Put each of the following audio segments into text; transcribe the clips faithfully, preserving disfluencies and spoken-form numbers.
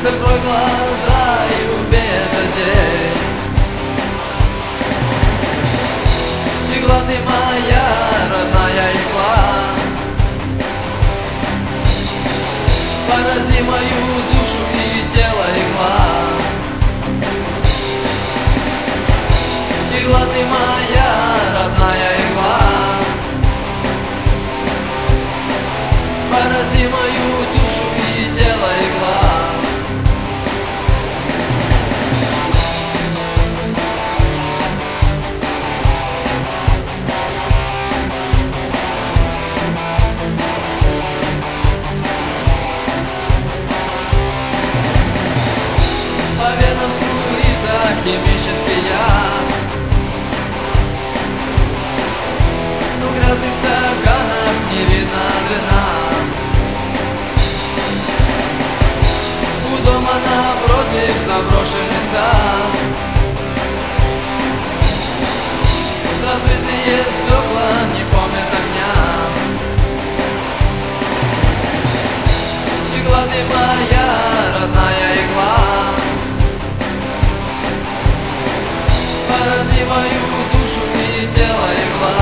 Закрой глаза и убей этот день. Игла, ты моя родная игла, порази мою душу и тело, игла. Игла, ты моя родная игла, порази мою душу и тело, игла. По венам струится химический яд, но в грязных стаканах не видно дна. У дома напротив заброшенный сад, разбитые стекла не помнят огня. Игла, ты моя родная игла, порази мою душу и тело, игла.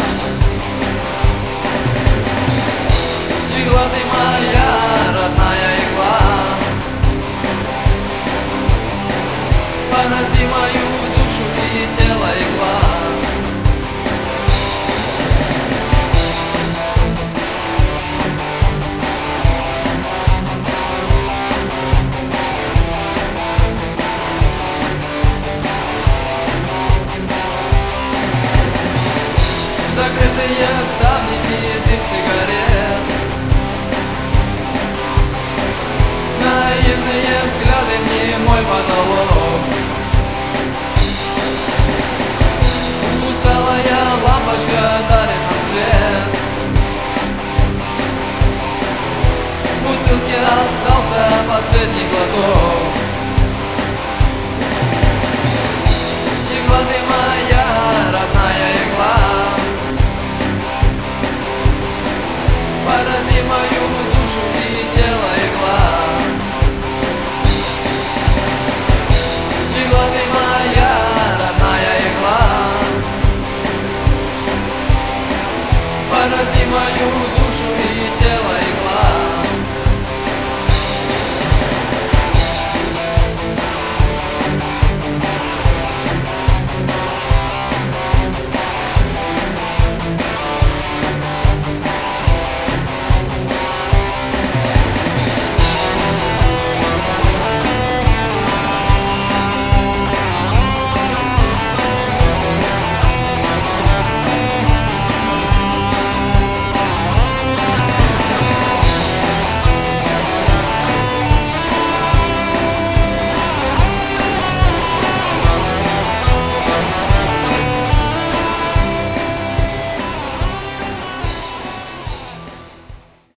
Игла, ты моя родная игла, порази мою душу и тело, игла. Закрытые ставни и дым сигарет, наивные взгляды, немой потолок. Усталая лампочка дарит нам свет, в бутылке остался последний глоток. Игла, ты моя родная игла, порази мою душу